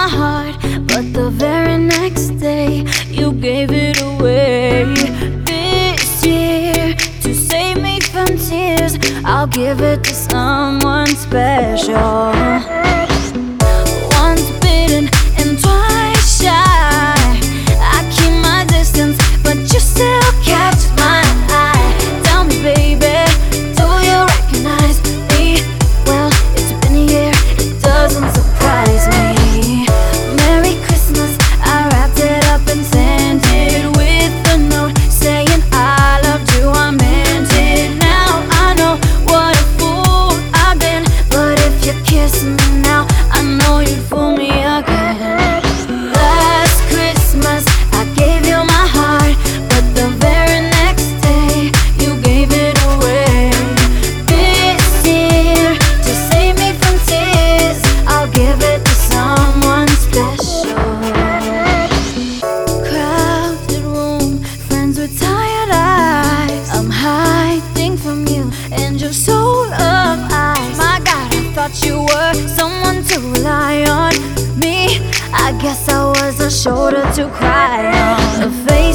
my heart, but the very next day you gave it away. This year, to save me from tears, I'll give it to someone special. Once bitten and twice shy, I keep my distance, but you still catch my eye. Tell me, baby, do you recognize me? Well, it's been a year, it doesn't surprise me. Merry Christmas, I wrapped it up and sent it with a note saying I loved you, I meant it. Now I know what a fool I've been, but if you kiss me now, I know you'd fool me again. Last Christmas, I gave you my heart, but the very next day, you gave it away. This year, to save me from tears, I'll give it to someone special. Crowded room, friends with tired eyes. I'm hiding from you and your soul of ice. My God, I thought you were someone to rely on. Me, I guess I was a shoulder to cry on. A face